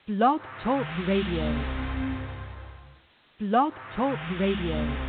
Blog Talk Radio. Blog Talk Radio.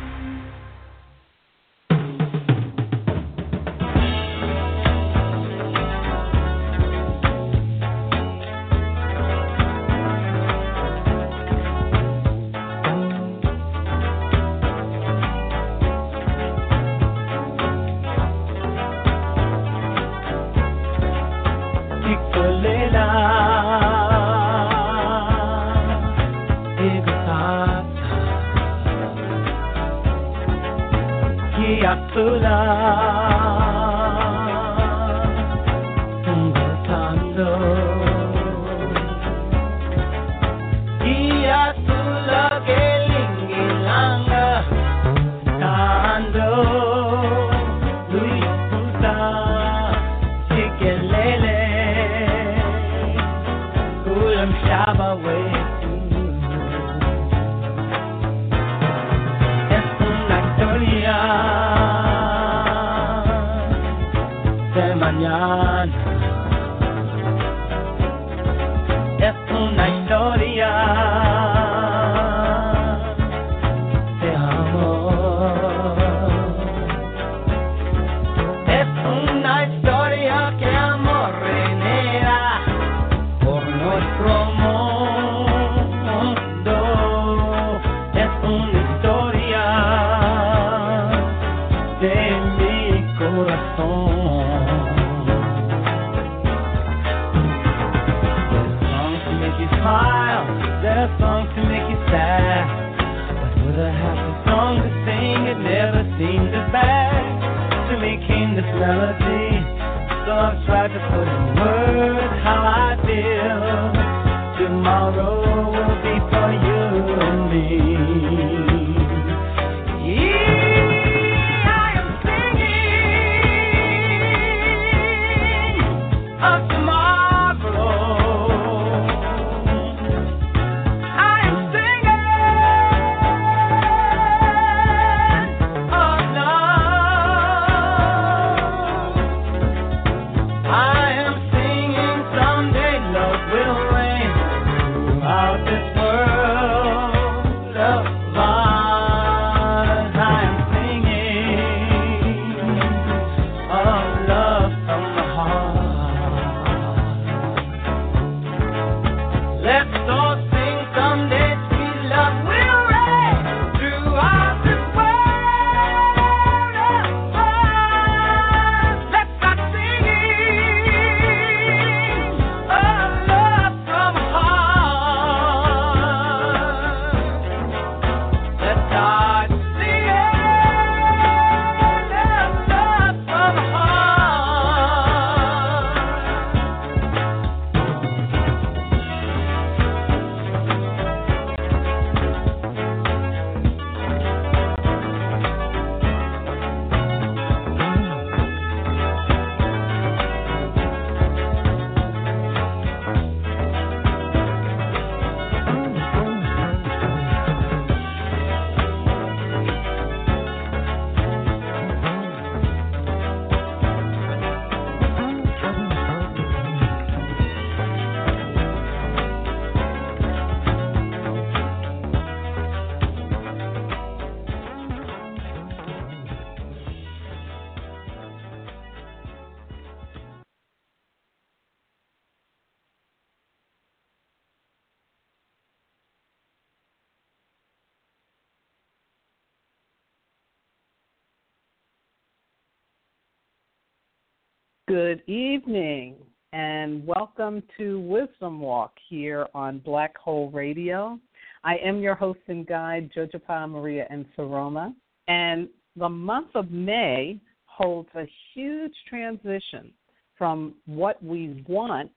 Good evening, and welcome to Wisdom Walk here on Black Hole Radio. I am your host and guide, Jojapa Maria Nsoroma, and the month of May holds a huge transition from what we want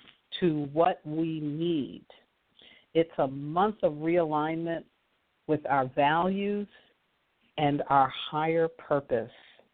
to what we need. It's a month of realignment with our values and our higher purpose.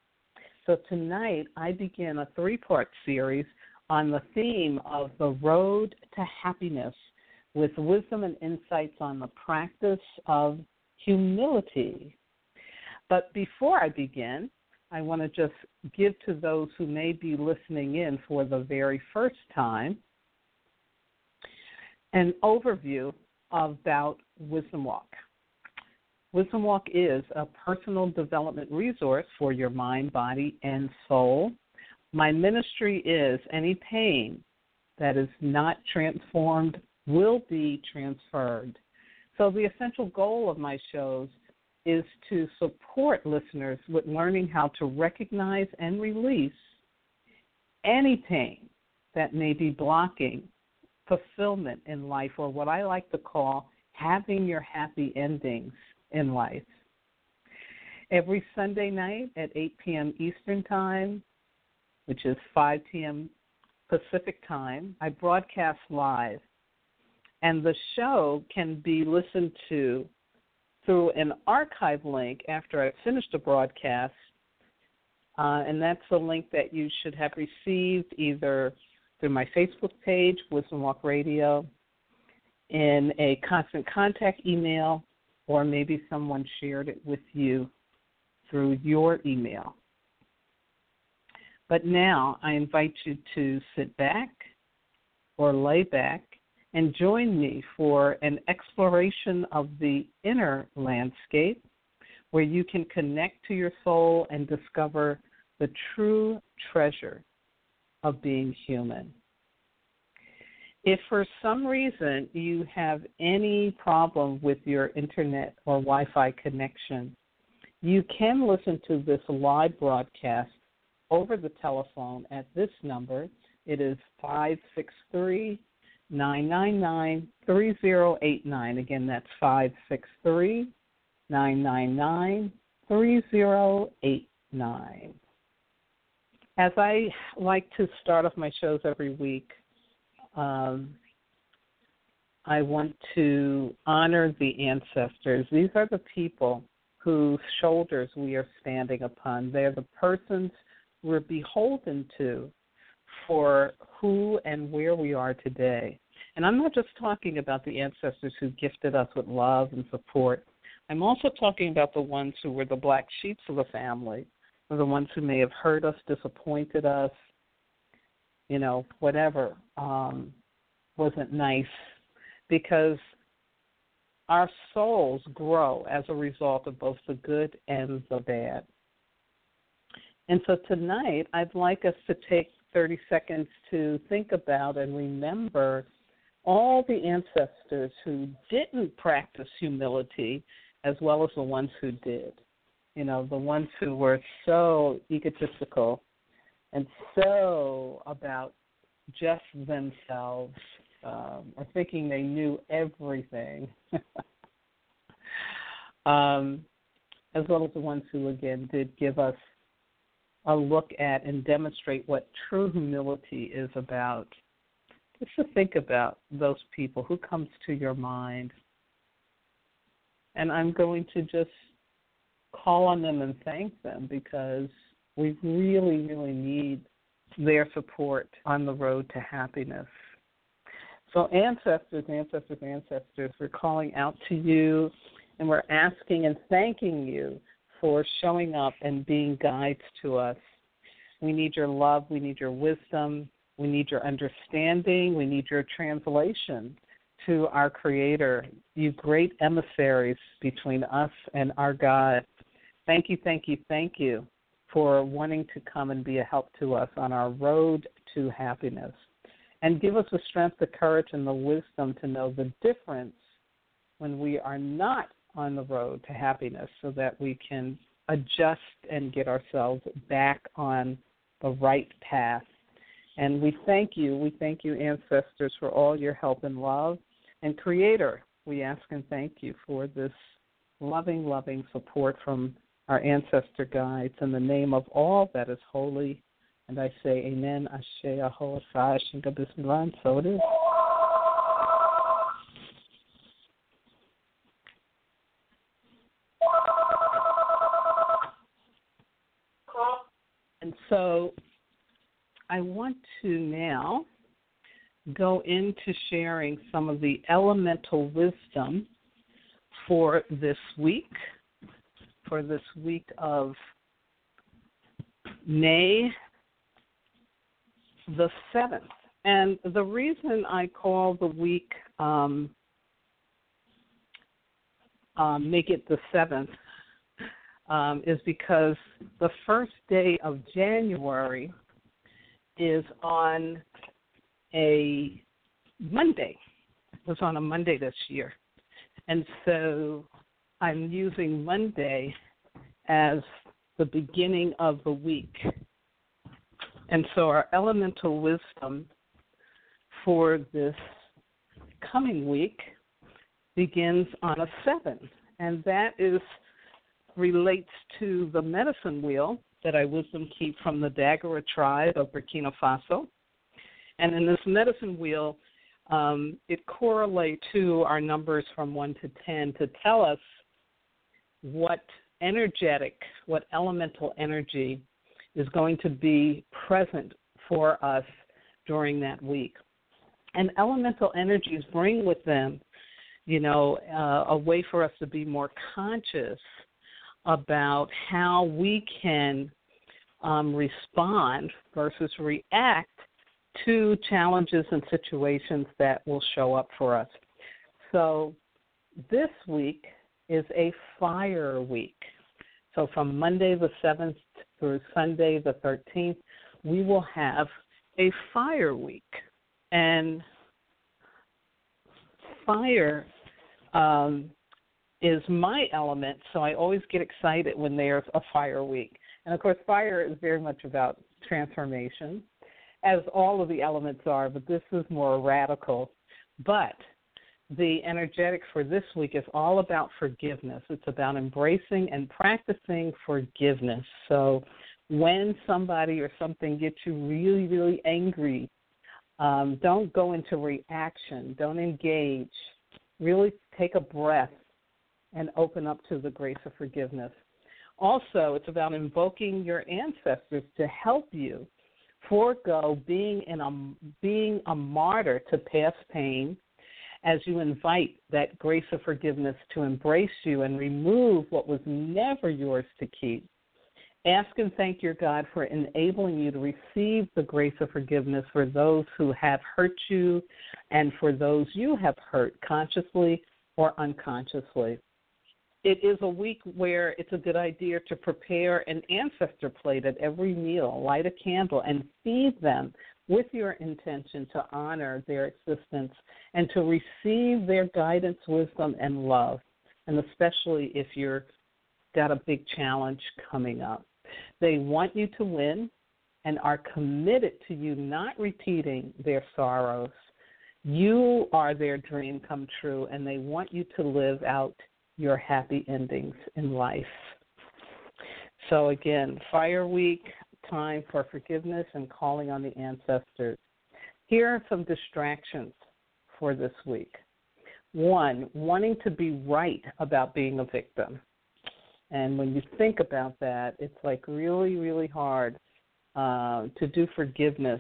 So tonight, I begin a 3-part series on the theme of the road to happiness with wisdom and insights on the practice of humility. But before I begin, I want to just give to those who may be listening in for the very first time an overview about Wisdom Walk. Wisdom Walk is a personal development resource for your mind, body, and soul. My ministry is any pain that is not transformed will be transferred. So the essential goal of my shows is to support listeners with learning how to recognize and release any pain that may be blocking fulfillment in life, or what I like to call having your happy endings in life. Every Sunday night at 8 p.m. Eastern Time, which is 5 p.m. Pacific Time, I broadcast live. And the show can be listened to through an archive link after I've finished the broadcast. And that's a link that you should have received either through my Facebook page, Wisdom Walk Radio, in a constant contact email, or maybe someone shared it with you through your email. But now I invite you to sit back or lay back and join me for an exploration of the inner landscape where you can connect to your soul and discover the true treasure of being human. If for some reason you have any problem with your internet or Wi-Fi connection, you can listen to this live broadcast over the telephone at this number. It is 563-999-3089. Again, that's 563-999-3089. As I like to start off my shows every week, I want to honor the ancestors. These are the people whose shoulders we are standing upon. They're the persons we're beholden to for who and where we are today. And I'm not just talking about the ancestors who gifted us with love and support. I'm also talking about the ones who were the black sheeps of the family, or the ones who may have hurt us, disappointed us, whatever wasn't nice, because our souls grow as a result of both the good and the bad. And so tonight, I'd like us to take 30 seconds to think about and remember all the ancestors who didn't practice humility as well as the ones who did. The ones who were so egotistical and so about just themselves, or thinking they knew everything, as well as the ones who, again, did give us a look at and demonstrate what true humility is about. Just to think about those people. Who comes to your mind? And I'm going to just call on them and thank them, because we really, really need their support on the road to happiness. So ancestors, we're calling out to you, and we're asking and thanking you for showing up and being guides to us. We need your love. We need your wisdom. We need your understanding. We need your translation to our Creator, you great emissaries between us and our God. Thank you, thank you, thank you for wanting to come and be a help to us on our road to happiness. And give us the strength, the courage, and the wisdom to know the difference when we are not on the road to happiness, so that we can adjust and get ourselves back on the right path. And we thank you, ancestors, for all your help and love. And Creator, we ask and thank you for this loving, loving support from our ancestor guides in the name of all that is holy. And I say amen, ashe, aho, asai, shinga, bismillah, and so it is. And so I want to now go into sharing some of the elemental wisdom for this week of May the 7th. And the reason I call the week make it the 7th is because the first day of January is on a Monday. It was on a Monday this year. And so I'm using Monday as the beginning of the week. And so our elemental wisdom for this coming week begins on a 7, and that relates to the medicine wheel that I wisdom keep from the Dagara tribe of Burkina Faso. And in this medicine wheel, it correlates to our numbers from 1 to 10 to tell us what elemental energy is going to be present for us during that week. And elemental energies bring with them, a way for us to be more conscious about how we can respond versus react to challenges and situations that will show up for us. So this week is a fire week. So from Monday the 7th through Sunday the 13th, we will have a fire week. And fire is my element, so I always get excited when there's a fire week. And, of course, fire is very much about transformation, as all of the elements are, but this is more radical. But the energetic for this week is all about forgiveness. It's about embracing and practicing forgiveness. So when somebody or something gets you really, really angry, don't go into reaction. Don't engage. Really take a breath and open up to the grace of forgiveness. Also, it's about invoking your ancestors to help you forego being a martyr to past pain as you invite that grace of forgiveness to embrace you and remove what was never yours to keep. Ask and thank your God for enabling you to receive the grace of forgiveness for those who have hurt you and for those you have hurt consciously or unconsciously. It is a week where it's a good idea to prepare an ancestor plate at every meal, light a candle, and feed them with your intention to honor their existence and to receive their guidance, wisdom, and love, and especially if you're got a big challenge coming up. They want you to win and are committed to you not repeating their sorrows. You are their dream come true, and they want you to live out your happy endings in life. So again, Fire Week, time for forgiveness and calling on the ancestors. Here are some distractions for this week. 1, wanting to be right about being a victim. And when you think about that, it's like really, really hard to do forgiveness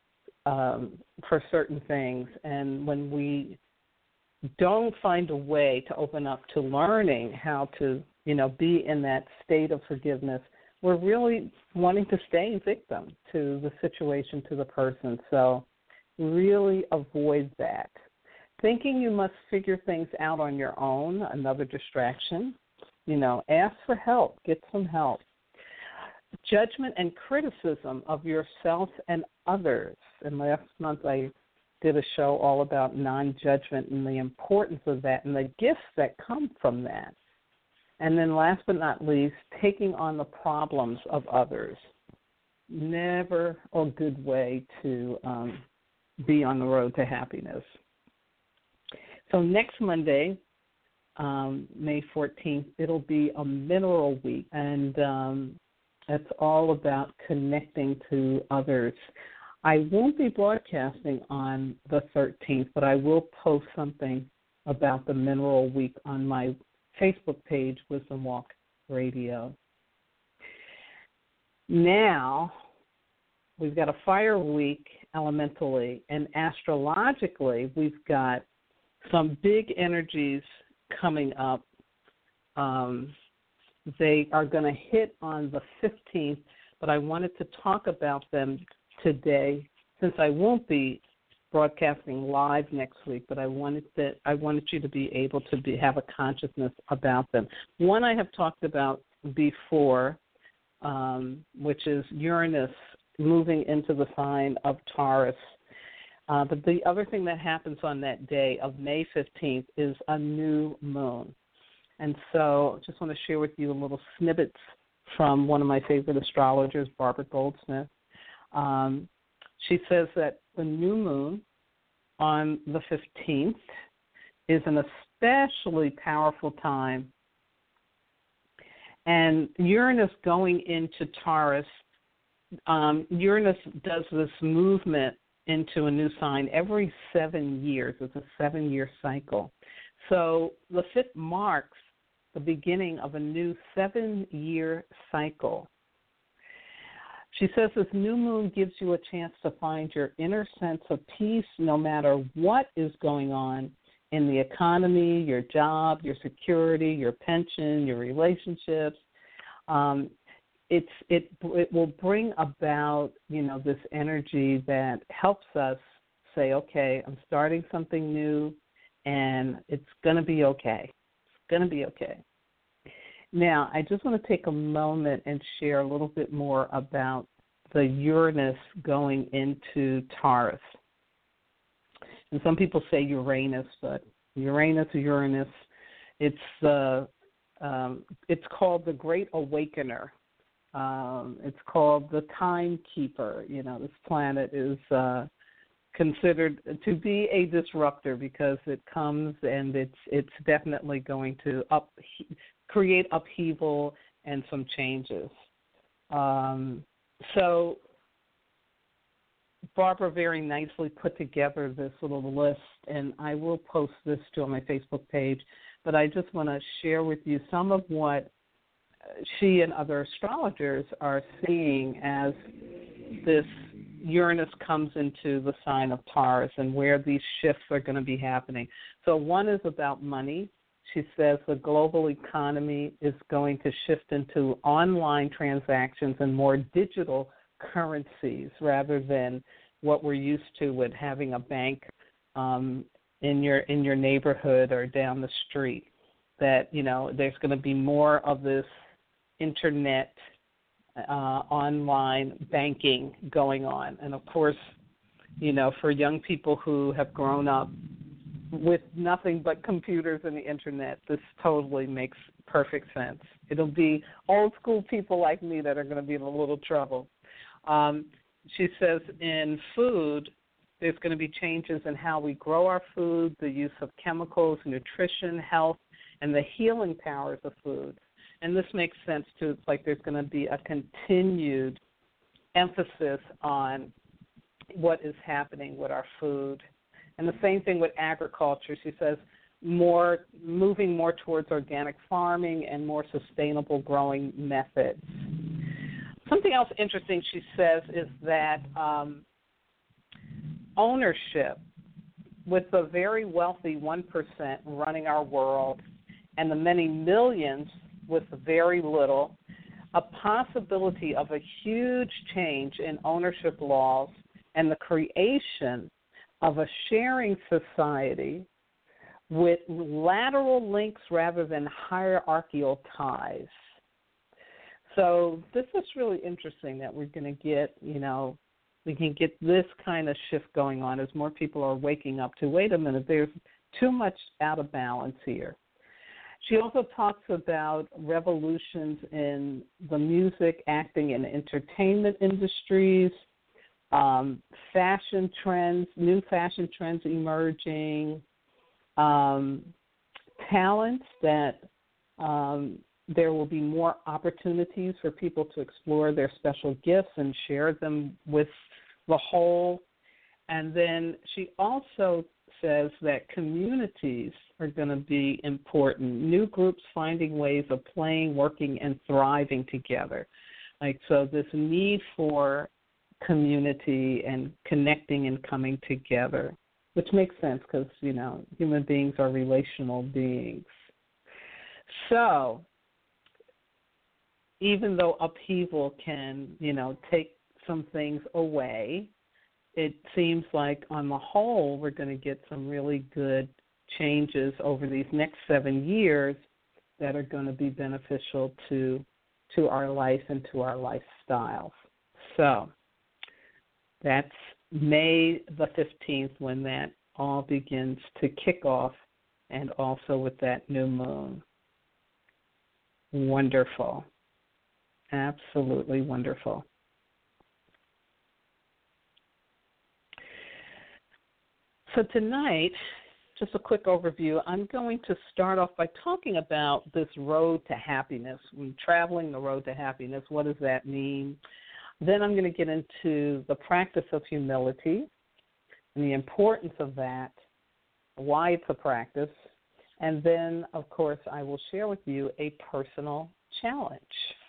for certain things. And when we don't find a way to open up to learning how to, be in that state of forgiveness, we're really wanting to stay victim to the situation, to the person. So really avoid that. Thinking you must figure things out on your own, another distraction. Ask for help, get some help. Judgment and criticism of yourself and others. And last month I did a show all about non-judgment and the importance of that and the gifts that come from that. And then last but not least, taking on the problems of others. Never a good way to be on the road to happiness. So next Monday, May 14th, it'll be a mineral week, and it's all about connecting to others. I won't be broadcasting on the 13th, but I will post something about the mineral week on my Facebook page, Wisdom Walk Radio. Now, we've got a fire week elementally, and astrologically, we've got some big energies coming up. They are going to hit on the 15th, but I wanted to talk about them today since I won't be broadcasting live next week, but I wanted you to be able to have a consciousness about them. One I have talked about before, which is Uranus moving into the sign of Taurus. But the other thing that happens on that day of May 15th is a new moon. And so I just want to share with you a little snippets from one of my favorite astrologers, Barbara Goldsmith. She says that the new moon on the 15th is an especially powerful time. And Uranus going into Taurus, Uranus does this movement into a new sign every 7 years. It's a 7-year cycle. So the 5th marks the beginning of a new 7-year cycle. She says this new moon gives you a chance to find your inner sense of peace no matter what is going on in the economy, your job, your security, your pension, your relationships. It will bring about, this energy that helps us say, okay, I'm starting something new, and it's going to be okay. It's going to be okay. Now, I just want to take a moment and share a little bit more about the Uranus going into Taurus. And some people say Uranus, but Uranus, it's called the Great Awakener. It's called the Timekeeper. This planet is considered to be a disruptor because it comes and it's definitely going to create upheaval and some changes. So Barbara very nicely put together this little list, and I will post this too on my Facebook page, but I just want to share with you some of what she and other astrologers are seeing as this Uranus comes into the sign of Taurus and where these shifts are going to be happening. So one is about money. She says the global economy is going to shift into online transactions and more digital currencies rather than what we're used to with having a bank in your neighborhood or down the street. That, there's going to be more of this internet online banking going on. And, of course, for young people who have grown up with nothing but computers and the internet, this totally makes perfect sense. It'll be old school people like me that are going to be in a little trouble. She says in food, there's going to be changes in how we grow our food, the use of chemicals, nutrition, health, and the healing powers of food. And this makes sense, too. It's like there's going to be a continued emphasis on what is happening with our food. And the same thing with agriculture. She says moving more towards organic farming and more sustainable growing methods. Something else interesting she says is that ownership, with the very wealthy 1% running our world and the many millions with very little, a possibility of a huge change in ownership laws and the creation of a sharing society with lateral links rather than hierarchical ties. So this is really interesting that we're going to get, we can get this kind of shift going on as more people are waking up to, wait a minute, there's too much out of balance here. She also talks about revolutions in the music, acting, and entertainment industries, fashion trends, new fashion trends emerging, talents that there will be more opportunities for people to explore their special gifts and share them with the whole. And then she also says that communities are going to be important, new groups finding ways of playing, working, and thriving together. So this need for community and connecting and coming together, which makes sense because, human beings are relational beings. So even though upheaval can, take some things away, it seems like on the whole we're going to get some really good changes over these next 7 years that are going to be beneficial to our life and to our lifestyles. So that's May the 15th when that all begins to kick off, and also with that new moon. Wonderful. Absolutely wonderful. So tonight, just a quick overview, I'm going to start off by talking about this road to happiness. When traveling the road to happiness, what does that mean? Then I'm going to get into the practice of humility and the importance of that, why it's a practice, and then, of course, I will share with you a personal challenge.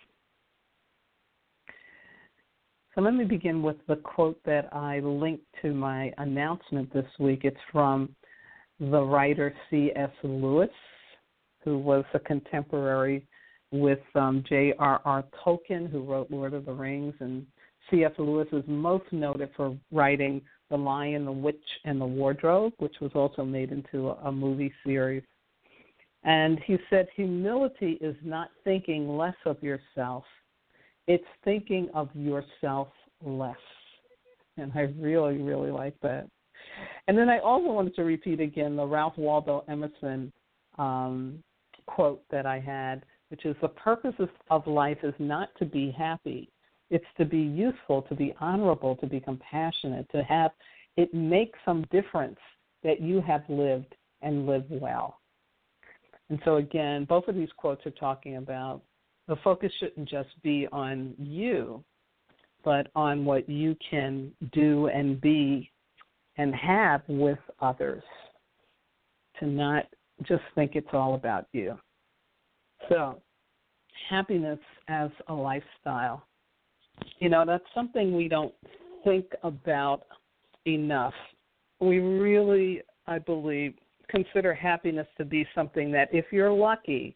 So let me begin with the quote that I linked to my announcement this week. It's from the writer C.S. Lewis, who was a contemporary with J.R.R. Tolkien, who wrote Lord of the Rings. And C.S. Lewis is most noted for writing The Lion, the Witch, and the Wardrobe, which was also made into a movie series. And he said, humility is not thinking less of yourself. It's thinking of yourself less. And I really, really like that. And then I also wanted to repeat again the Ralph Waldo Emerson quote that I had, which is, the purpose of life is not to be happy. It's to be useful, to be honorable, to be compassionate, to have it make some difference that you have lived and lived well. And so, again, both of these quotes are talking about the focus shouldn't just be on you, but on what you can do and be and have with others, to not just think it's all about you. So, happiness as a lifestyle. You know, that's something we don't think about enough. We really, I believe, consider happiness to be something that if you're lucky,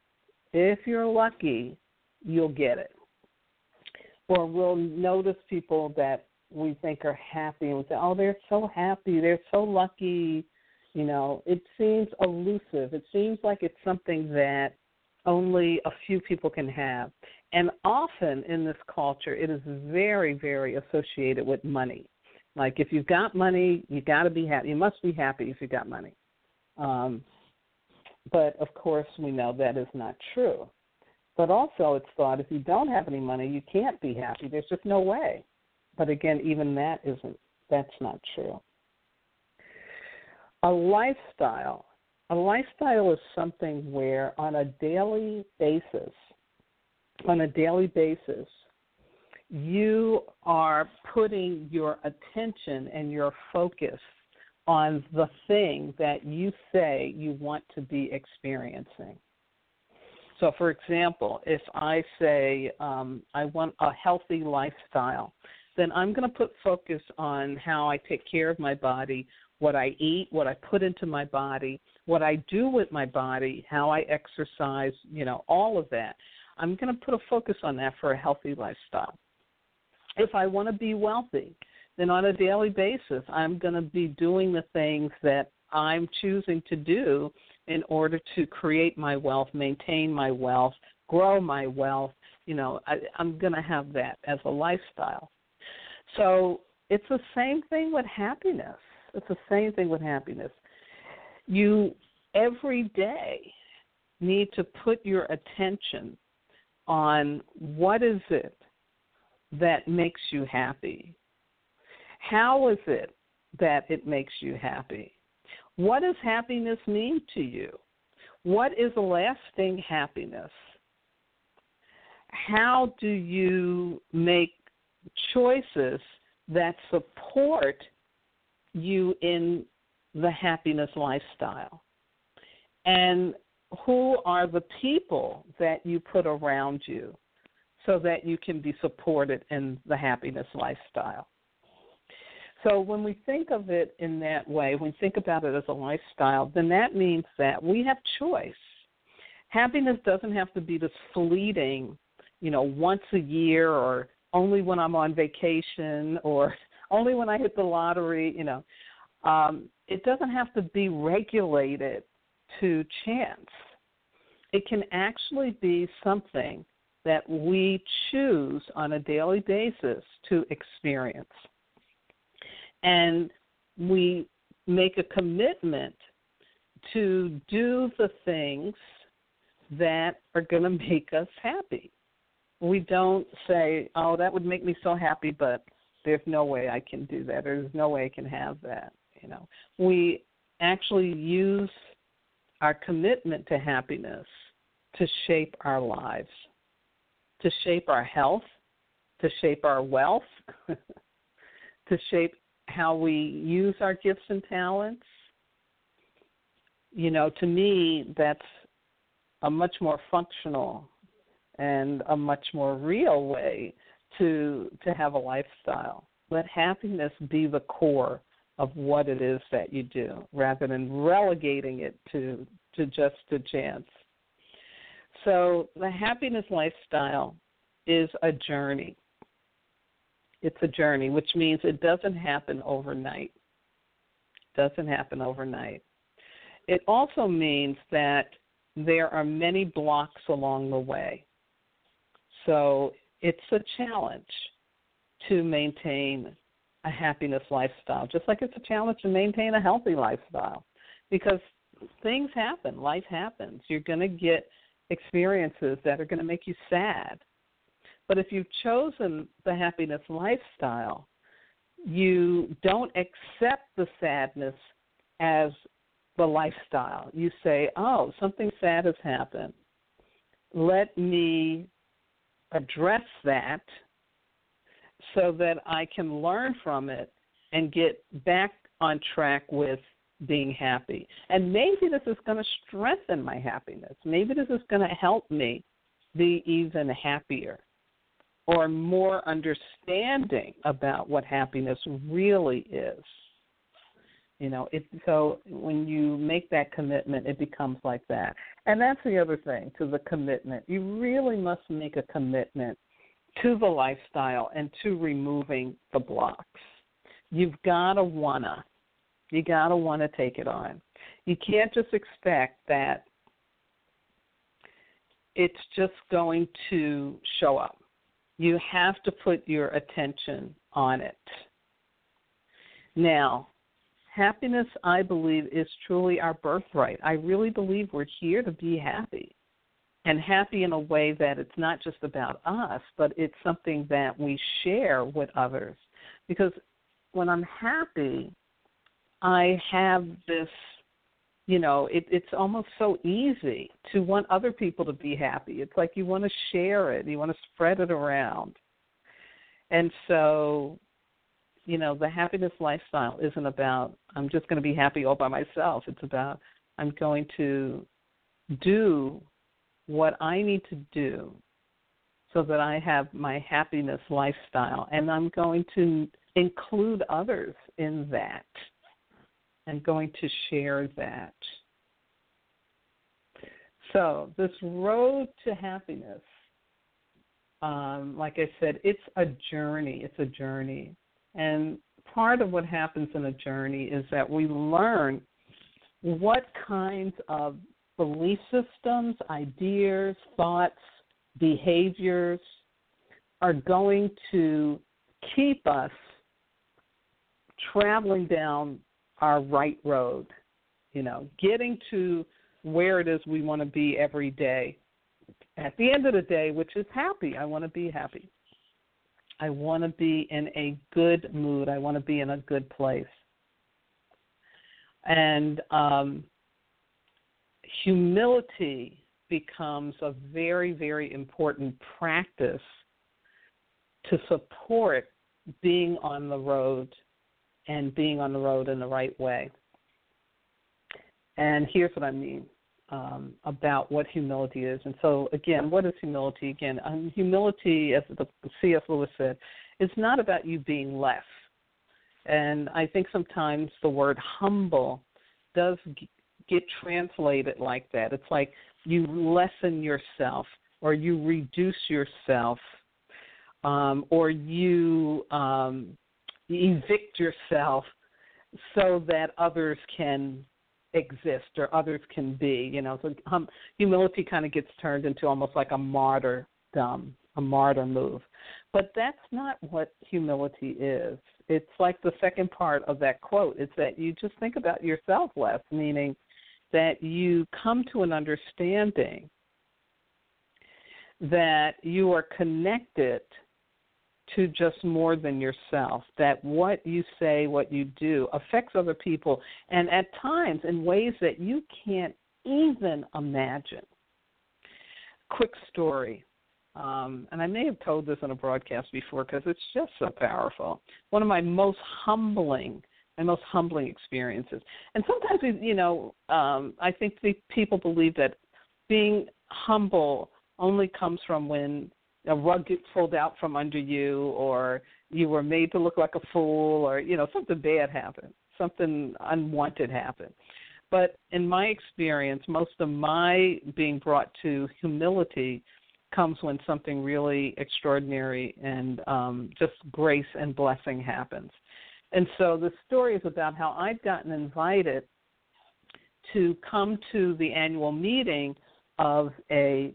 you'll get it. Or we'll notice people that we think are happy and we say, oh, they're so happy, they're so lucky. You know, it seems elusive. It seems like it's something that only a few people can have. And often in this culture, it is very, very associated with money. Like if you've got money, you got to be happy. You must be happy if you've got money. But, of course, we know that is not true. But also it's thought if you don't have any money, you can't be happy. There's just no way. But, again, even that's not true. A lifestyle is something where on a daily basis, you are putting your attention and your focus on the thing that you say you want to be experiencing. So, for example, if I say I want a healthy lifestyle, then I'm going to put focus on how I take care of my body, what I eat, what I put into my body, what I do with my body, how I exercise, you know, all of that. I'm going to put a focus on that for a healthy lifestyle. If I want to be wealthy, then on a daily basis, I'm going to be doing the things that I'm choosing to do in order to create my wealth, maintain my wealth, grow my wealth. You know, I'm going to have that as a lifestyle. So it's the same thing with happiness. You every day need to put your attention on what is it that makes you happy. How is it that it makes you happy? What does happiness mean to you? What is lasting happiness? How do you make choices that support you in the happiness lifestyle? And who are the people that you put around you so that you can be supported in the happiness lifestyle? So when we think of it in that way, when we think about it as a lifestyle, then that means that we have choice. Happiness doesn't have to be this fleeting, you know, once a year or only when I'm on vacation or only when I hit the lottery, it doesn't have to be regulated to chance. It can actually be something that we choose on a daily basis to experience. And we make a commitment to do the things that are going to make us happy. We don't say, oh, that would make me so happy, but there's no way I can do that, or there's no way I can have that. We actually use our commitment to happiness to shape our lives, to shape our health, to shape our wealth, to shape how we use our gifts and talents. To me, that's a much more functional and a much more real way to have a lifestyle. Let happiness be the core of what it is that you do, rather than relegating it to just a chance. So the happiness lifestyle is a journey. It's a journey, which means it doesn't happen overnight. It also means that there are many blocks along the way. So it's a challenge to maintain a happiness lifestyle, just like it's a challenge to maintain a healthy lifestyle, because things happen, life happens. You're going to get experiences that are going to make you sad. But if you've chosen the happiness lifestyle, you don't accept the sadness as the lifestyle. You say, oh, something sad has happened. Let me address that so that I can learn from it and get back on track with being happy. And maybe this is going to strengthen my happiness. Maybe this is going to help me be even happier or more understanding about what happiness really is. So when you make that commitment, it becomes like that. And that's the other thing, to the commitment. You really must make a commitment to the lifestyle and to removing the blocks. You've got to wanna. You got to want to take it on. You can't just expect that it's just going to show up. You have to put your attention on it. Now, happiness, I believe, is truly our birthright. I really believe we're here to be happy, and happy in a way that it's not just about us, but it's something that we share with others. Because when I'm happy, I have this, it's almost so easy to want other people to be happy. It's like you want to share it. You want to spread it around. And so, the happiness lifestyle isn't about I'm just going to be happy all by myself. It's about I'm going to do what I need to do so that I have my happiness lifestyle, and I'm going to include others in that and going to share that. So this road to happiness, like I said, it's a journey. It's a journey. And part of what happens in a journey is that we learn what kinds of belief systems, ideas, thoughts, behaviors are going to keep us traveling down our right road, getting to where it is we want to be every day. At the end of the day, which is happy. I want to be happy. I want to be in a good mood. I want to be in a good place. And humility becomes a very, very important practice to support being on the road and being on the road in the right way. And here's what I mean about what humility is. And so, again, what is humility? Again, humility, as the C.S. Lewis said, is not about you being less. And I think sometimes the word humble does get translated like that. It's like you lessen yourself or you reduce yourself or you evict yourself so that others can exist or others can be. So humility kind of gets turned into almost like a martyr move. But that's not what humility is. It's like the second part of that quote. It's that you just think about yourself less, meaning that you come to an understanding that you are connected to just more than yourself, that what you say, what you do affects other people, and at times in ways that you can't even imagine. Quick story, and I may have told this in a broadcast before because it's just so powerful. One of my most humbling experiences. And sometimes, I think people believe that being humble only comes from when a rug gets pulled out from under you, or you were made to look like a fool, or, something bad happened, something unwanted happened. But in my experience, most of my being brought to humility comes when something really extraordinary and just grace and blessing happens. And so the story is about how I'd gotten invited to come to the annual meeting of a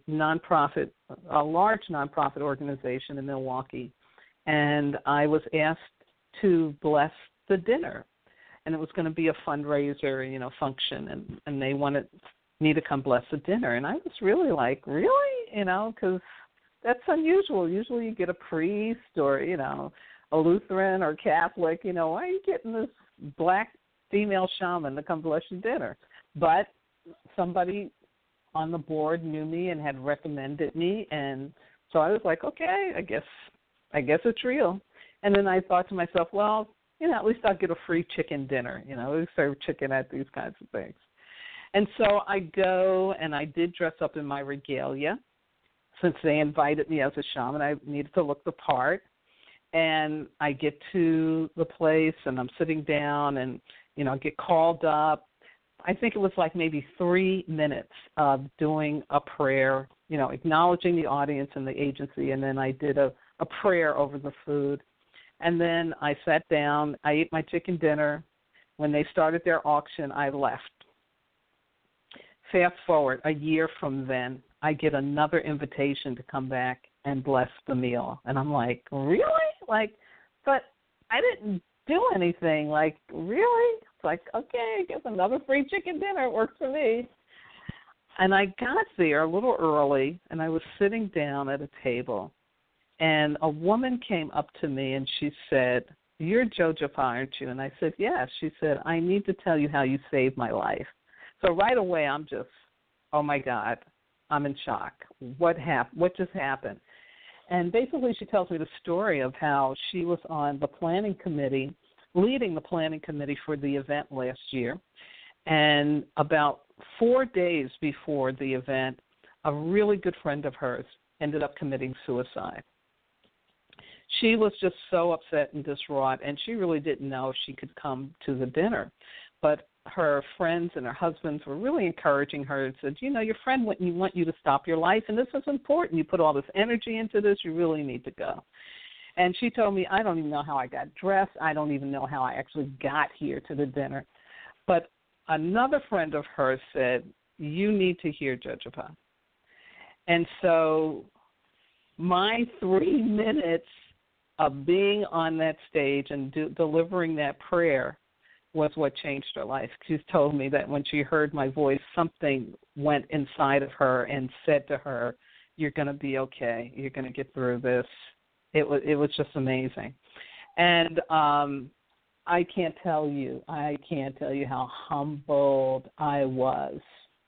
large nonprofit organization in Milwaukee, and I was asked to bless the dinner, and it was going to be a fundraiser, function, and they wanted me to come bless the dinner, and I was really like, really, because that's unusual. Usually you get a priest or a Lutheran or Catholic. Why are you getting this black female shaman to come bless your dinner? But somebody on the board knew me and had recommended me, and so I was like, okay, I guess it's real. And then I thought to myself, well, at least I'll get a free chicken dinner. We serve chicken at these kinds of things. And so I go, and I did dress up in my regalia. Since they invited me as a shaman, I needed to look the part. And I get to the place, and I'm sitting down, and I get called up. I think it was like maybe 3 minutes of doing a prayer, acknowledging the audience and the agency, and then I did a prayer over the food. And then I sat down, I ate my chicken dinner. When they started their auction, I left. Fast forward, a year from then, I get another invitation to come back and bless the meal. And I'm like, really? But I didn't do anything. Really? It's like, okay, I guess another free chicken dinner works for me. And I got there a little early, and I was sitting down at a table, and a woman came up to me, and she said, "You're JoJo, aren't you?" And I said, yes. She said, "I need to tell you how you saved my life." So right away, I'm just, oh, my God, I'm in shock. What happened? What just happened? And basically she tells me the story of how she was on the planning committee, leading the planning committee for the event last year. And about 4 days before the event, a really good friend of hers ended up committing suicide. She was just so upset and distraught, and she really didn't know if she could come to the dinner. But her friends and her husbands were really encouraging her and said, your friend wouldn't want you to stop your life, and this is important. You put all this energy into this. You really need to go. And she told me, I don't even know how I got dressed. I don't even know how I actually got here to the dinner. But another friend of hers said, you need to hear JoJo. And so my 3 minutes of being on that stage and delivering that prayer was what changed her life. She's told me that when she heard my voice, something went inside of her and said to her, you're going to be okay. You're going to get through this. It was just amazing. And I can't tell you how humbled I was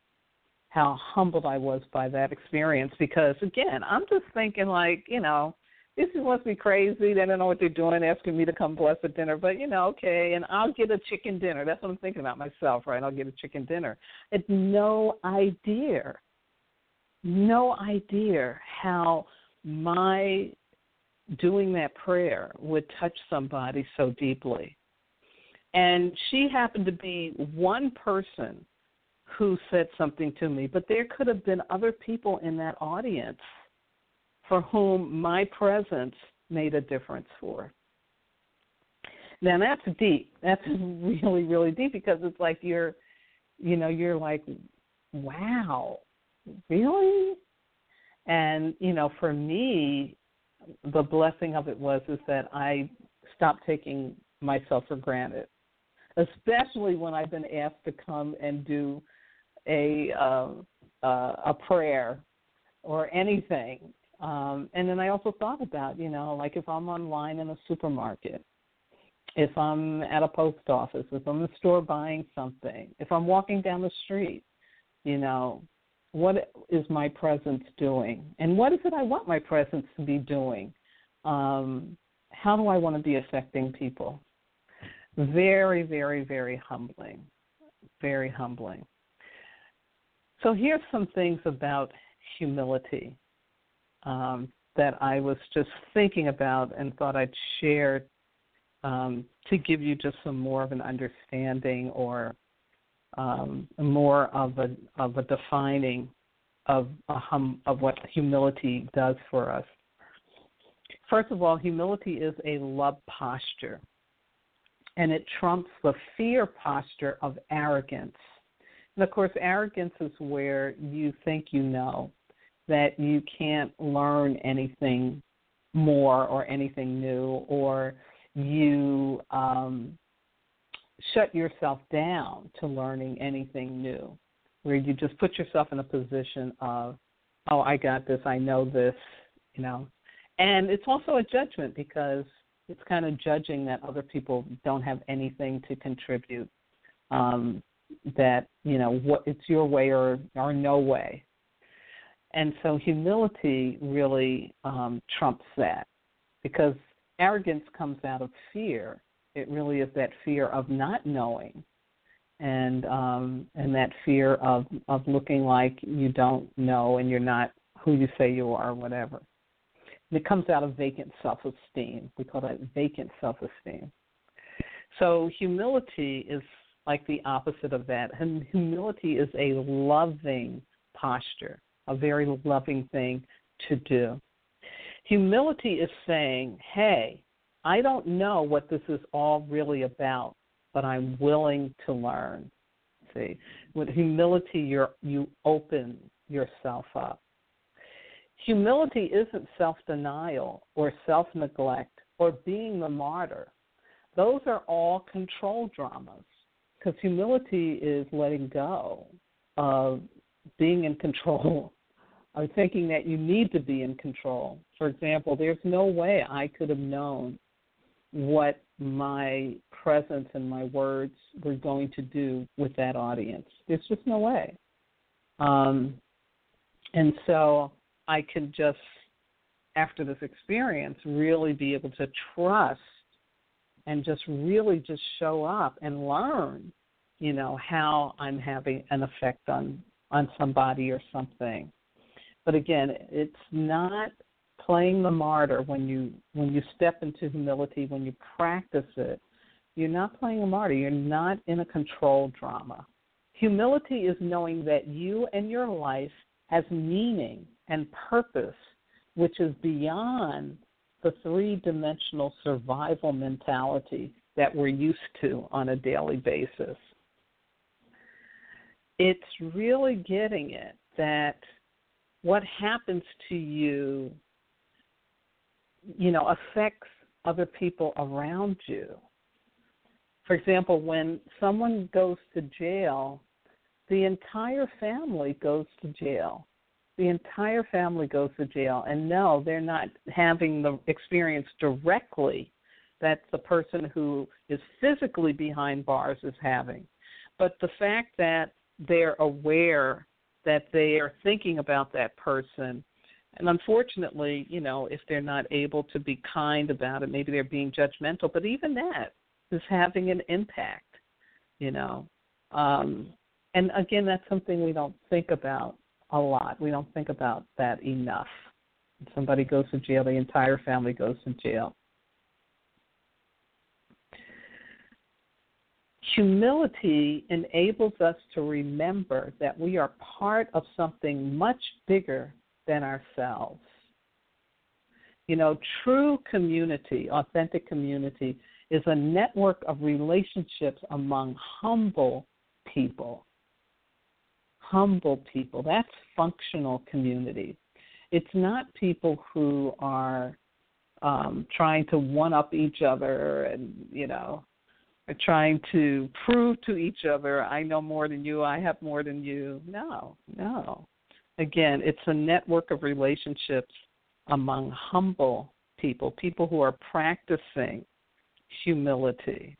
by that experience, because, again, I'm just thinking this must be crazy. They don't know what they're doing, asking me to come bless a dinner. But, okay, and I'll get a chicken dinner. That's what I'm thinking about myself, right? I'll get a chicken dinner. It's no idea how my doing that prayer would touch somebody so deeply. And she happened to be one person who said something to me, but there could have been other people in that audience for whom my presence made a difference for. Now that's deep. That's really, really deep because it's like you're like, wow, really? And, for me, the blessing of it is that I stopped taking myself for granted, especially when I've been asked to come and do a prayer or anything. And then I also thought about, like if I'm online in a supermarket, if I'm at a post office, if I'm in the store buying something, if I'm walking down the street, what is my presence doing? And what is it I want my presence to be doing? How do I want to be affecting people? Very, very, very humbling. Very humbling. So here's some things about humility that I was just thinking about and thought I'd share to give you just some more of an understanding or more of a defining of what humility does for us. First of all, humility is a love posture, and it trumps the fear posture of arrogance. And of course, arrogance is where you think you know, that you can't learn anything more or anything new, or you shut yourself down to learning anything new, where you just put yourself in a position of, oh, I got this, I know this, And it's also a judgment because it's kind of judging that other people don't have anything to contribute, that, what it's your way or no way. And so humility really trumps that, because arrogance comes out of fear. It really is that fear of not knowing, and that fear of looking like you don't know and you're not who you say you are or whatever. And it comes out of vacant self-esteem. We call that vacant self-esteem. So humility is like the opposite of that. And humility is a loving posture, a very loving thing to do. Humility is saying, hey, I don't know what this is all really about, but I'm willing to learn. See, with humility, you open yourself up. Humility isn't self-denial or self-neglect or being the martyr. Those are all control dramas, because humility is letting go of being in control, or thinking that you need to be in control. For example, there's no way I could have known what my presence and my words were going to do with that audience. There's just no way. And so I could just, after this experience, really be able to trust and just really just show up and learn, how I'm having an effect on somebody or something. But again, it's not playing the martyr. When you step into humility, when you practice it, you're not playing a martyr. You're not in a control drama. Humility is knowing that you and your life has meaning and purpose, which is beyond the three-dimensional survival mentality that we're used to on a daily basis. It's really getting it that what happens to you, affects other people around you. For example, when someone goes to jail, the entire family goes to jail. The entire family goes to jail. And no, they're not having the experience directly that the person who is physically behind bars is having. But the fact that they're aware that they are thinking about that person, and unfortunately, if they're not able to be kind about it, maybe they're being judgmental, but even that is having an impact, And again, that's something we don't think about a lot. We don't think about that enough. If somebody goes to jail, the entire family goes to jail. Humility enables us to remember that we are part of something much bigger than ourselves. True community, authentic community, is a network of relationships among humble people. Humble people. That's functional community. It's not people who are trying to one-up each other and, are trying to prove to each other, I know more than you, I have more than you. No. Again, it's a network of relationships among humble people, people who are practicing humility.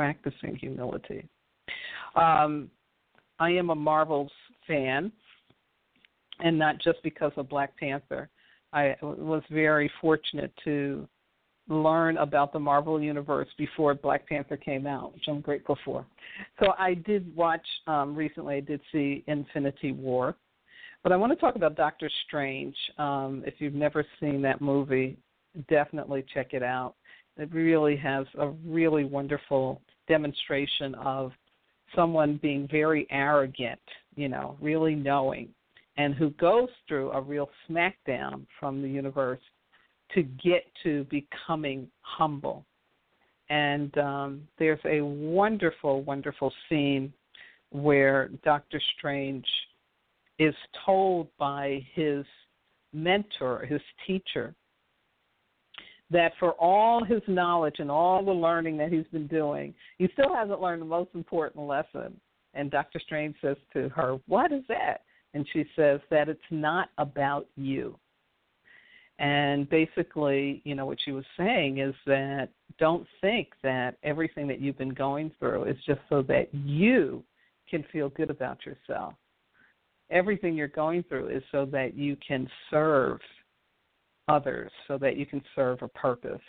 I am a Marvel's fan, and not just because of Black Panther. I was very fortunate to learn about the Marvel Universe before Black Panther came out, which I'm grateful for. So I did watch recently, I did see Infinity War. But I want to talk about Doctor Strange. If you've never seen that movie, definitely check it out. It really has a really wonderful demonstration of someone being very arrogant, really knowing, and who goes through a real smackdown from the universe to get to becoming humble. And there's a wonderful, wonderful scene where Doctor Strange is told by his mentor, his teacher, that for all his knowledge and all the learning that he's been doing, he still hasn't learned the most important lesson. And Dr. Strange says to her, "What is that?" And she says that it's not about you. And basically, what she was saying is that don't think that everything that you've been going through is just so that you can feel good about yourself. Everything you're going through is so that you can serve others, so that you can serve a purpose.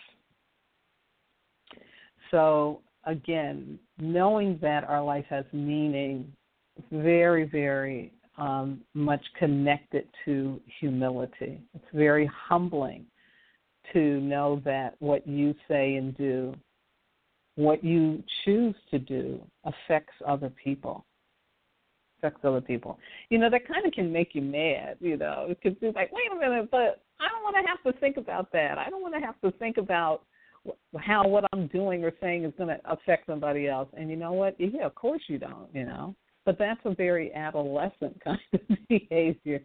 So, again, knowing that our life has meaning is very, very much connected to humility. It's very humbling to know that what you say and do, what you choose to do, affects other people. That kind of can make you mad, It could be like, wait a minute, but I don't want to have to think about that. I don't want to have to think about how what I'm doing or saying is going to affect somebody else. And you know what? Yeah, of course you don't, But that's a very adolescent kind of behavior.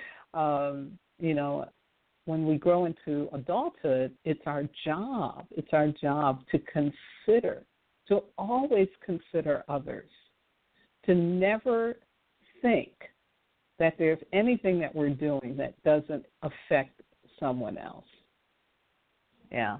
When we grow into adulthood, it's our job. It's our job to always consider others, to never think that there's anything that we're doing that doesn't affect someone else. Yeah.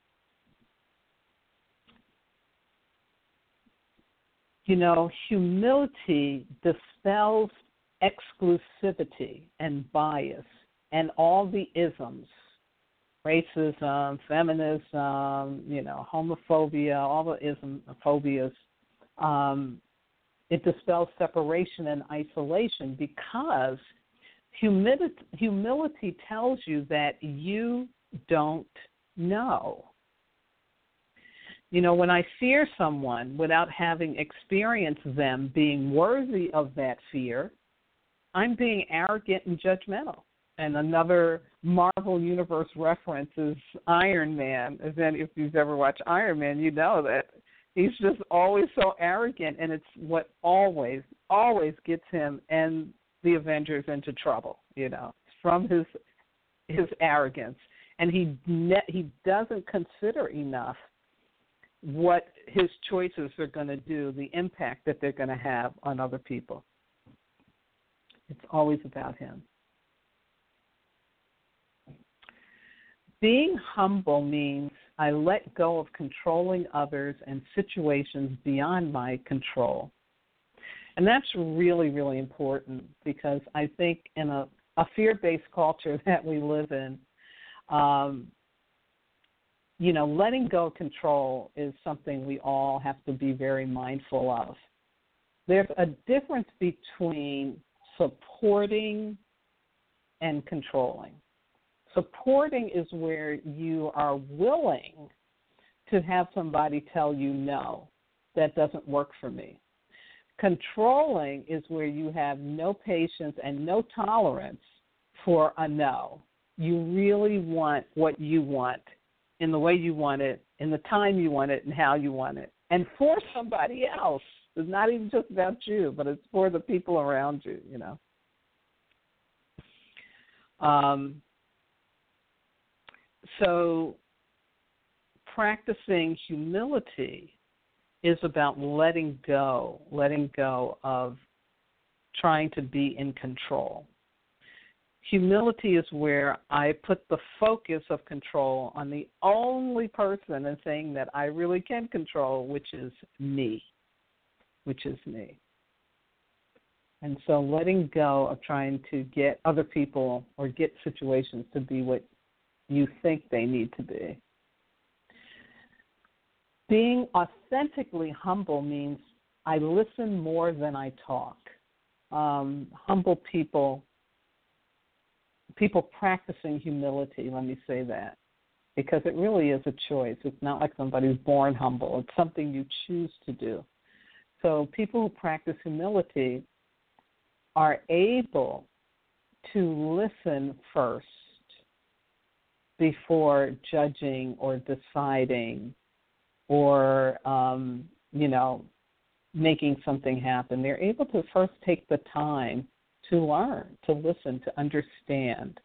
Humility dispels exclusivity and bias and all the isms, racism, feminism, homophobia, all the phobias. It dispels separation and isolation because humility tells you that you don't know. When I fear someone without having experienced them being worthy of that fear, I'm being arrogant and judgmental. And another Marvel Universe reference is Iron Man. If you've ever watched Iron Man, you know that he's just always so arrogant, and it's what always gets him and the Avengers into trouble, from his arrogance. And he doesn't consider enough what his choices are going to do, the impact that they're going to have on other people. It's always about him. Being humble means I let go of controlling others and situations beyond my control. And that's really, really important because I think in a fear-based culture that we live in, letting go of control is something we all have to be very mindful of. There's a difference between supporting and controlling. Supporting is where you are willing to have somebody tell you, no, that doesn't work for me. Controlling is where you have no patience and no tolerance for a no. You really want what you want in the way you want it in the time you want it and how you want it, and for somebody else. It's not even just about you, but it's for the people around you, you know. So practicing humility is about letting go of trying to be in control. Humility is where I put the focus of control on the only person and saying that I really can control, which is me. And so letting go of trying to get other people or get situations to be what you think they need to be. Being authentically humble means I listen more than I talk. Humble people practicing humility, let me say that, because it really is a choice. It's not like somebody's born humble. It's something you choose to do. So people who practice humility are able to listen first before judging or deciding or, making something happen. They're able to first take the time to learn, to listen, to understand.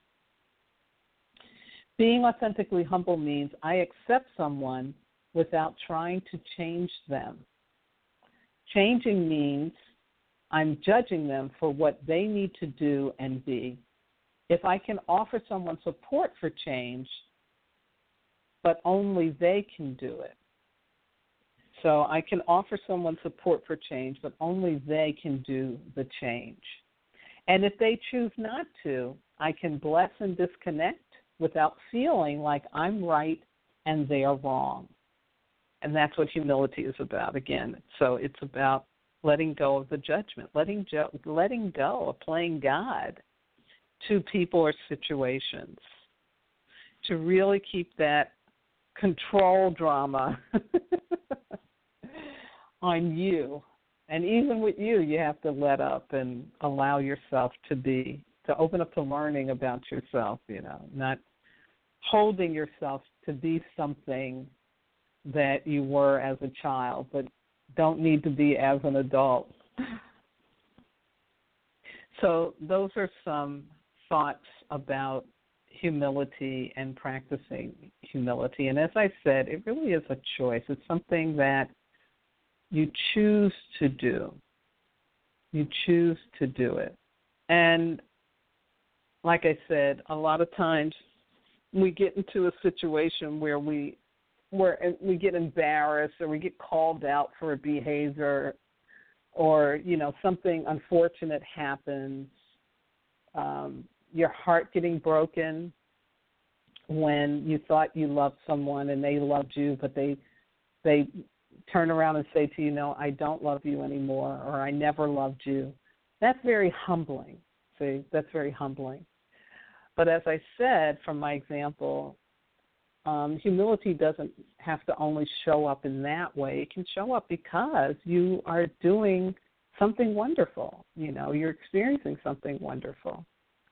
Being authentically humble means I accept someone without trying to change them. Changing means I'm judging them for what they need to do and be. If I can offer someone support for change, but only they can do it. So I can offer someone support for change, but only they can do the change. And if they choose not to, I can bless and disconnect without feeling like I'm right and they are wrong. And that's what humility is about, again. So it's about letting go of the judgment, letting go of playing God to people or situations, to really keep that control drama on you. And even with you have to let up and allow yourself to open up to learning about yourself, not holding yourself to be something that you were as a child, but don't need to be as an adult. So those are some thoughts about humility and practicing humility. And as I said, it really is a choice. It's something that you choose to do. You choose to do it. And like I said, a lot of times we get into a situation where we get embarrassed or we get called out for a behavior or, something unfortunate happens. Your heart getting broken when you thought you loved someone and they loved you, but they turn around and say to you, no, I don't love you anymore, or I never loved you. That's very humbling. See, that's very humbling. But as I said from my example, humility doesn't have to only show up in that way. It can show up because you are doing something wonderful. You're experiencing something wonderful.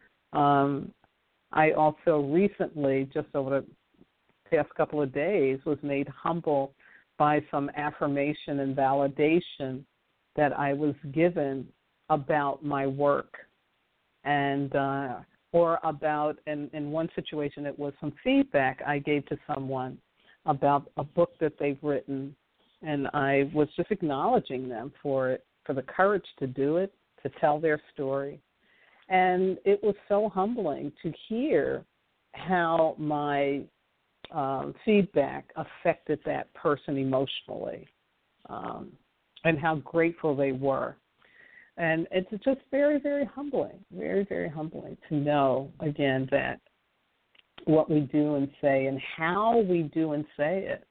I also recently, just over the past couple of days, was made humble by some affirmation and validation that I was given about my work, and or about, in one situation, it was some feedback I gave to someone about a book that they've written, and I was just acknowledging them for it, for the courage to do it, to tell their story. And it was so humbling to hear how my feedback affected that person emotionally, and how grateful they were. And it's just very, very humbling, very, very humbling to know, again, that what we do and say and how we do and say it,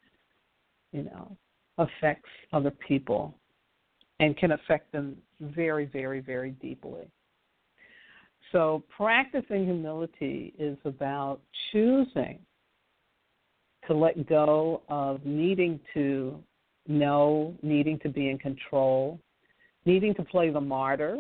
affects other people and can affect them very, very, very deeply. So practicing humility is about choosing to let go of needing to know, needing to be in control, needing to play the martyr,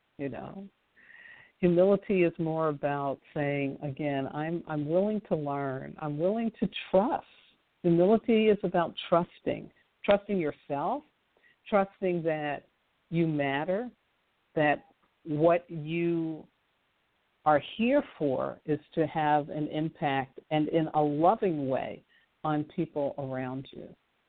Humility is more about saying, again, I'm willing to learn. I'm willing to trust Humility is about trusting yourself, trusting that you matter, that what you are here for is to have an impact and in a loving way on people around you.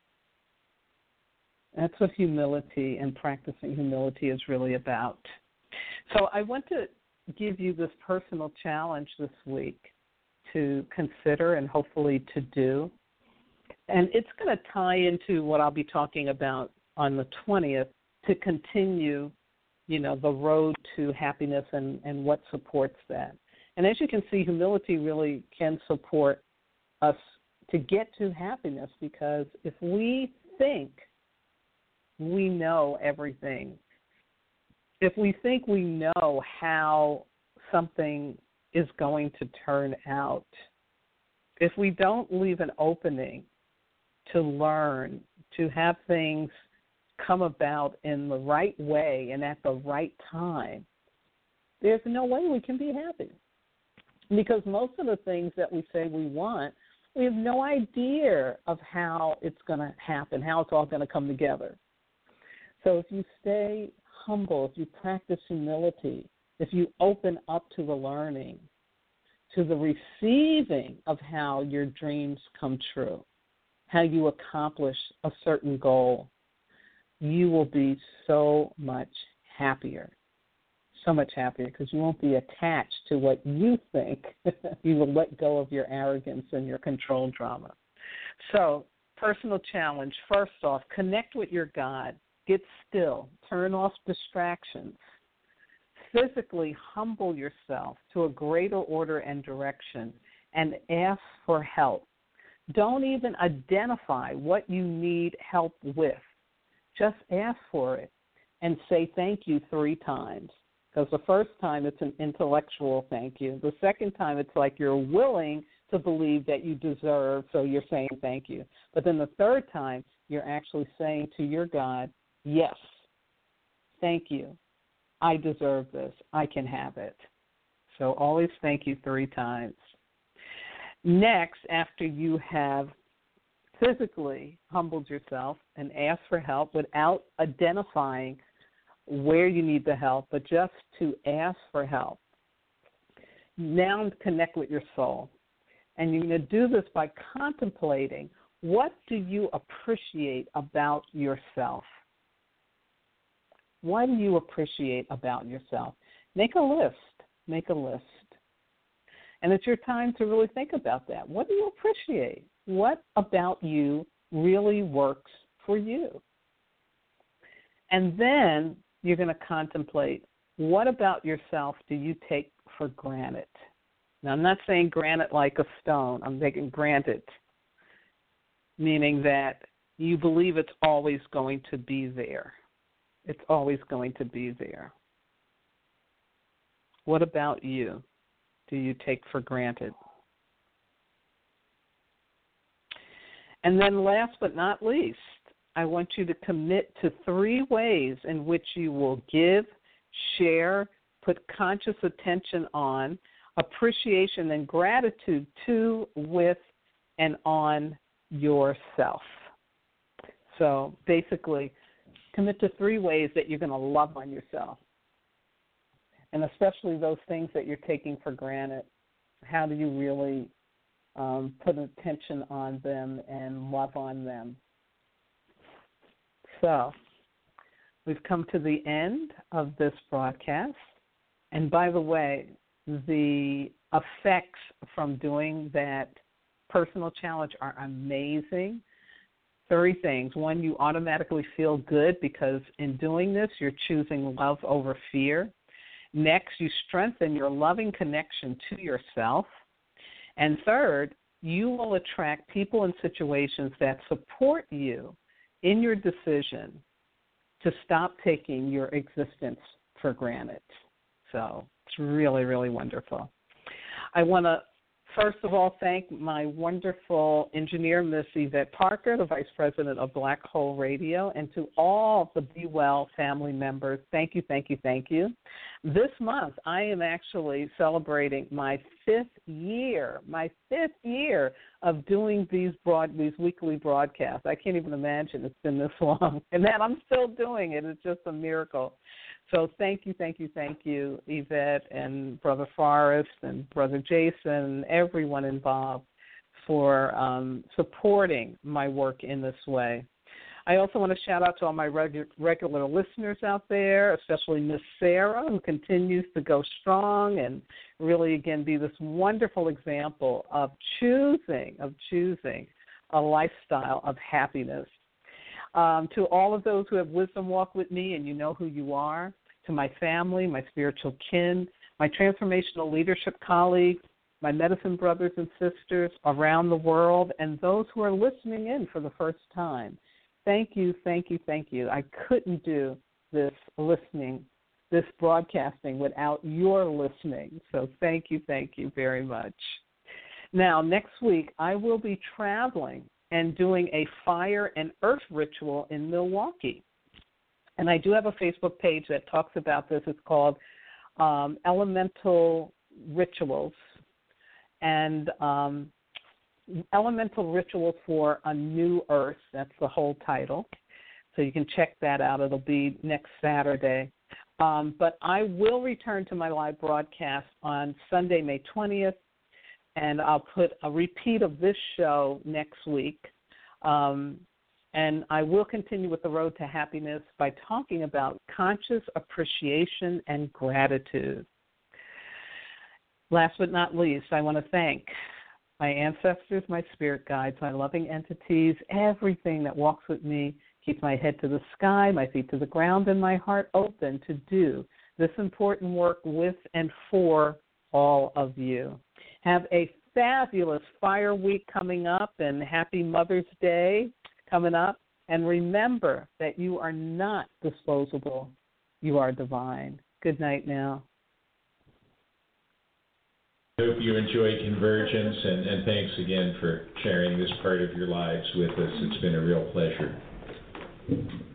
That's what humility and practicing humility is really about. So I want to give you this personal challenge this week to consider and hopefully to do. And it's going to tie into what I'll be talking about on the 20th to continue, the road to happiness and what supports that. And as you can see, humility really can support us to get to happiness, because if we think we know everything, if we think we know how something is going to turn out, if we don't leave an opening to learn, to have things come about in the right way and at the right time, there's no way we can be happy. Because most of the things that we say we want, we have no idea of how it's going to happen, how it's all going to come together. So if you stay humble, if you practice humility, if you open up to the learning, to the receiving of how your dreams come true, how you accomplish a certain goal, you will be so much happier, because you won't be attached to what you think. You will let go of your arrogance and your control drama. So, personal challenge, first off, connect with your God. Get still. Turn off distractions. Physically humble yourself to a greater order and direction and ask for help. Don't even identify what you need help with. Just ask for it and say thank you 3 times. Because the first time it's an intellectual thank you. The second time it's like you're willing to believe that you deserve, so you're saying thank you. But then the third time you're actually saying to your God, yes, thank you. I deserve this. I can have it. So always thank you 3 times. Next, after you have physically humbled yourself and asked for help without identifying where you need the help, but just to ask for help, now connect with your soul. And you're going to do this by contemplating, what do you appreciate about yourself? What do you appreciate about yourself? Make a list. And it's your time to really think about that. What do you appreciate? What about you really works for you? And then you're going to contemplate, what about yourself do you take for granted? Now, I'm not saying granted like a stone. I'm taking granted, meaning that you believe it's always going to be there. It's always going to be there. What about you do you take for granted? And then last but not least, I want you to commit to 3 ways in which you will give, share, put conscious attention on, appreciation and gratitude to, with, and on yourself. So basically, commit to 3 ways that you're going to love on yourself. And especially those things that you're taking for granted. How do you really put attention on them and love on them? So we've come to the end of this broadcast. And by the way, the effects from doing that personal challenge are amazing. 3 things. 1, you automatically feel good because in doing this, you're choosing love over fear. Next, you strengthen your loving connection to yourself. And 3rd, you will attract people and situations that support you in your decision to stop taking your existence for granted. So it's really, really wonderful. I want to first of all, thank my wonderful engineer, Miss Yvette Parker, the Vice President of Black Hole Radio, and to all the Be Well family members, thank you, thank you, thank you. This month, I am actually celebrating my fifth year of doing these weekly broadcasts. I can't even imagine it's been this long, and that I'm still doing it. It's just a miracle. So thank you, Yvette and Brother Forrest and Brother Jason, everyone involved for supporting my work in this way. I also want to shout out to all my regular listeners out there, especially Miss Sarah, who continues to go strong and really, again, be this wonderful example of choosing a lifestyle of happiness. To all of those who have wisdom walk with me, and you know who you are, to my family, my spiritual kin, my transformational leadership colleagues, my medicine brothers and sisters around the world, and those who are listening in for the first time. Thank you. I couldn't do this broadcasting without your listening. So thank you very much. Now, next week, I will be traveling and doing a fire and earth ritual in Milwaukee. And I do have a Facebook page that talks about this. It's called Elemental Rituals. And Elemental Rituals for a New Earth. That's the whole title. So you can check that out. It'll be next Saturday. But I will return to my live broadcast on Sunday, May 20th. And I'll put a repeat of this show next week. And I will continue with the road to happiness by talking about conscious appreciation and gratitude. Last but not least, I want to thank my ancestors, my spirit guides, my loving entities, everything that walks with me, keeps my head to the sky, my feet to the ground, and my heart open to do this important work with and for all of you. Have a fabulous Fire Week coming up, and happy Mother's Day coming up. And remember that you are not disposable. You are divine. Good night now. I hope you enjoy Convergence, and thanks again for sharing this part of your lives with us. It's been a real pleasure.